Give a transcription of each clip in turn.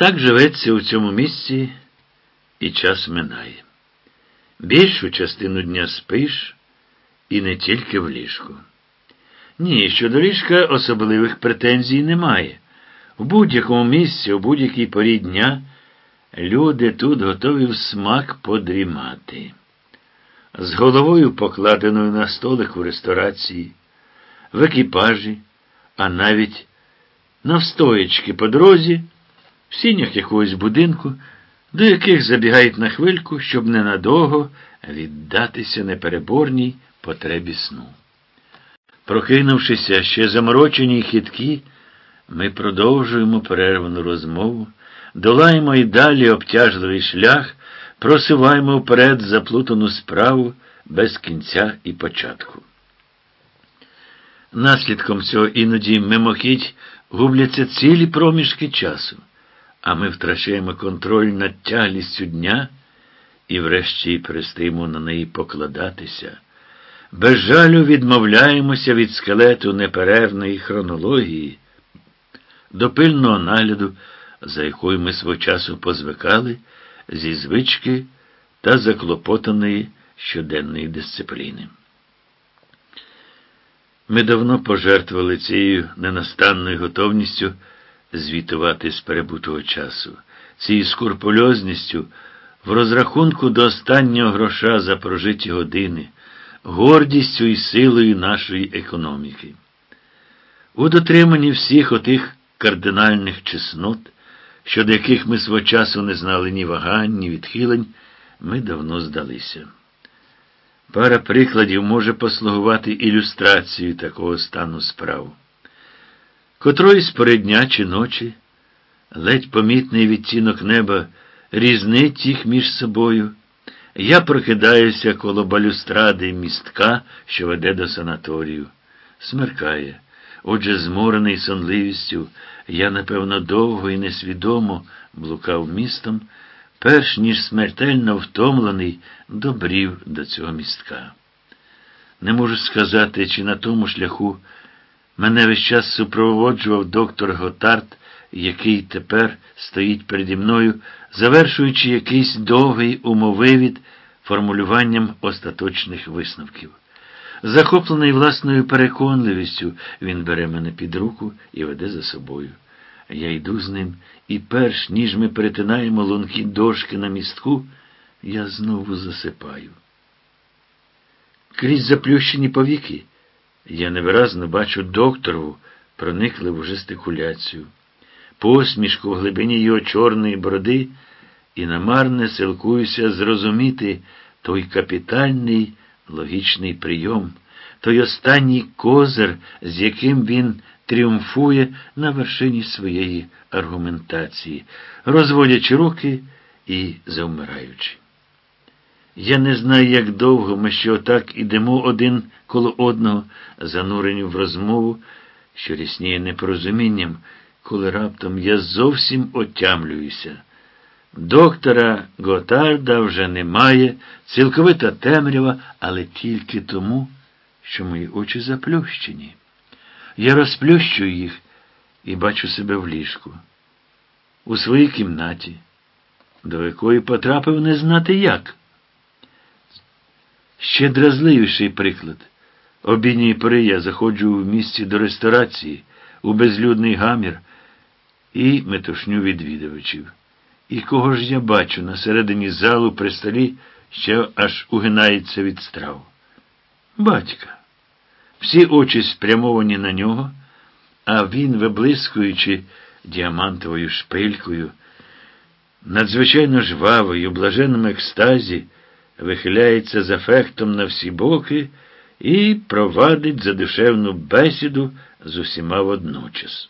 Так живеться у цьому місці, і час минає. Більшу частину дня спиш, і не тільки в ліжку. Ні, щодо ліжка особливих претензій немає. В будь-якому місці, у будь-якій порі дня люди тут готові в смак подрімати. З головою, покладеною на столик у ресторації, в екіпажі, а навіть навстоячки по дорозі, в сінях якогось будинку, до яких забігають на хвильку, щоб ненадовго віддатися непереборній потребі сну. Прокинувшися ще заморочені й хиткі, ми продовжуємо перервану розмову, долаємо й далі обтяжливий шлях, просуваємо вперед заплутану справу без кінця і початку. Наслідком цього іноді мимохідь губляться цілі проміжки часу, а ми втрачаємо контроль над тяглістю дня і врешті перестаємо на неї покладатися. Без жалю відмовляємося від скелету неперервної хронології до пильного нагляду, за якою ми свого часу позвикали, зі звички та заклопотаної щоденної дисципліни. Ми давно пожертвували цією ненастанною готовністю звітувати з перебутого часу, цією скрупульозністю в розрахунку до останнього гроша за прожиті години, гордістю і силою нашої економіки. У дотриманні всіх отих кардинальних чеснот, щодо яких ми свого часу не знали ні вагань, ні відхилень, ми давно здалися. Пара прикладів може послугувати ілюстрацією такого стану справ. Котроїсь пори дня чи ночі, ледь помітний відтінок неба різнить їх між собою. Я прокидаюся коло балюстради містка, що веде до санаторію. Смеркає. Отже, зморений сонливістю, я, напевно, довго і несвідомо блукав містом, перш ніж смертельно втомлений добрів до цього містка. Не можу сказати, чи на тому шляху мене весь час супроводжував доктор Готард, який тепер стоїть переді мною, завершуючи якийсь довгий умовивід формулюванням остаточних висновків. Захоплений власною переконливістю, він бере мене під руку і веде за собою. Я йду з ним, і перш ніж ми перетинаємо лункі дошки на містку, я знову засипаю. Крізь заплющені повіки я невиразно бачу докторову проникливу жестикуляцію, посмішку в глибині його чорної бороди і намарне силкуюся зрозуміти той капітальний логічний прийом, той останній козир, з яким він тріумфує на вершині своєї аргументації, розводячи руки і завмираючи. Я не знаю, як довго ми ще отак ідемо один коло одного, занурені в розмову, що рісніє непорозумінням, коли раптом я зовсім отямлююся. Доктора Готарда вже немає, цілковита темрява, але тільки тому, що мої очі заплющені. Я розплющую їх і бачу себе в ліжку, у своїй кімнаті, до якої потрапив не знати як. Ще дразливіший приклад. Обідньої пори я заходжу в місті до ресторації, у безлюдний гамір і метушню відвідувачів. І кого ж я бачу на середині залу при столі, що аж угинається від страв? Батька. Всі очі спрямовані на нього, а він, виблискуючи діамантовою шпилькою, надзвичайно жвавий, у блаженному екстазі, вихиляється з афектом на всі боки і провадить задушевну бесіду з усіма водночас.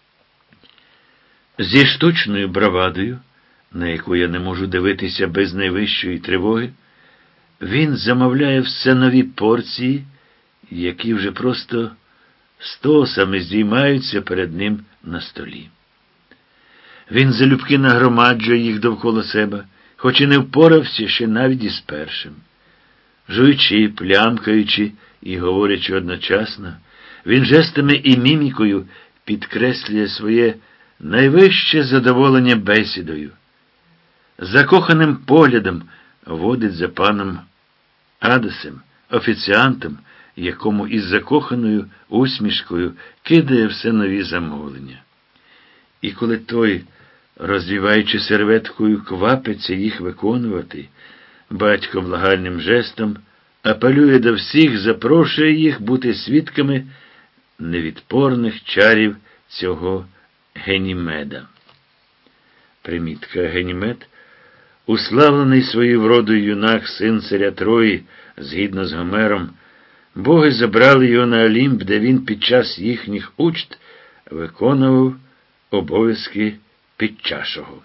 Зі штучною бравадою, на яку я не можу дивитися без найвищої тривоги, він замовляє все нові порції, які вже просто стосами здіймаються перед ним на столі. Він залюбки нагромаджує їх довкола себе, хоч і не впорався ще навіть із першим. Жуючи, плямкаючи і говорячи одночасно, він жестами і мімікою підкреслює своє найвище задоволення бесідою. Закоханим поглядом водить за паном Адасем, офіціантом, якому із закоханою усмішкою кидає все нові замовлення. І коли той, розвіваючи серветкою, квапиться їх виконувати, батько благальним жестом апелює до всіх, запрошує їх бути свідками невідпорних чарів цього Генімеда. Примітка: Генімед – уславлений своєю вродою юнак, син царя Трої, згідно з Гомером. Боги забрали його на Олімп, де він під час їхніх учт виконував обов'язки підчашого.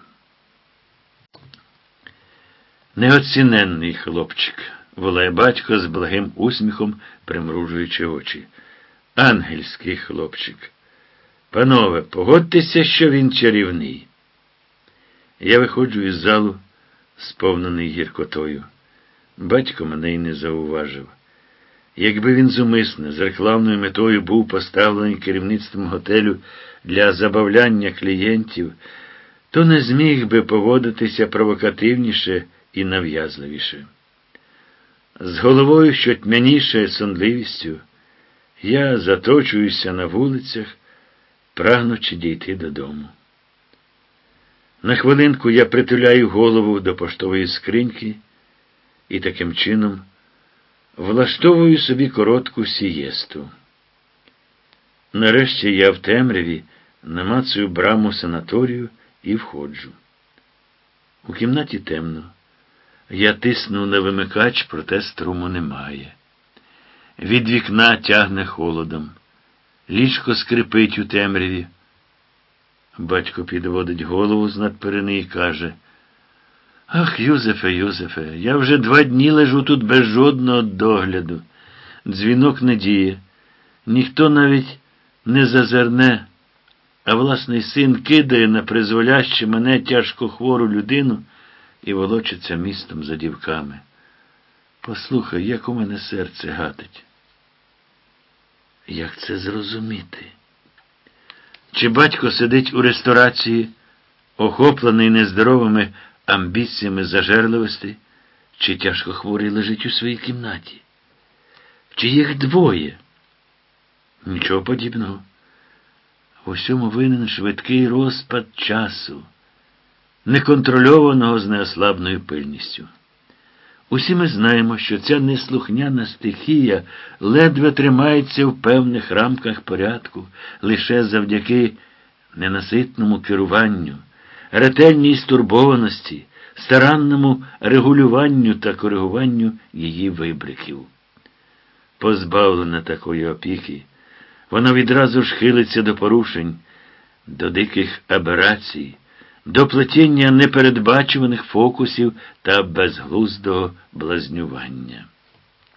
Неоціненний хлопчик, волає батько з благим усміхом, примружуючи очі. Ангельський хлопчик. Панове, погодьтеся, що він чарівний. Я виходжу із залу, сповнений гіркотою. Батько мене й не зауважив. Якби він зумисне, з рекламною метою був поставлений керівництвом готелю для забавляння клієнтів, то не зміг би поводитися провокативніше і нав'язливіше. З головою, що тьмяніше сонливістю, я заточуюся на вулицях, прагнучи дійти додому. На хвилинку я притуляю голову до поштової скриньки і таким чином влаштовую собі коротку сієсту. Нарешті я в темряві намацую браму санаторію і входжу. У кімнаті темно. Я тисну на вимикач, проте струму немає. Від вікна тягне холодом. Ліжко скрипить у темряві. Батько підводить голову з-над перини і каже: «Ах, Юзефе, Юзефе, я вже 2 дні лежу тут без жодного догляду. Дзвінок не діє. Ніхто навіть не зазирне, а власний син кидає на призволяще мене тяжко хвору людину і волочиться містом за дівками. Послухай, як у мене серце гатить». Як це зрозуміти? Чи батько сидить у ресторації, охоплений нездоровими амбіціями зажерливості, чи тяжко хворий лежить у своїй кімнаті? Чи їх 2? Нічого подібного. В усьому винен швидкий розпад часу, неконтрольованого з неослабною пильністю. Усі ми знаємо, що ця неслухняна стихія ледве тримається в певних рамках порядку лише завдяки ненаситному керуванню, ретельній стурбованості, старанному регулюванню та коригуванню її вибриків. Позбавлена такої опіки, вона відразу ж хилиться до порушень, до диких аберацій, до плетіння непередбачуваних фокусів та безглуздого блазнювання.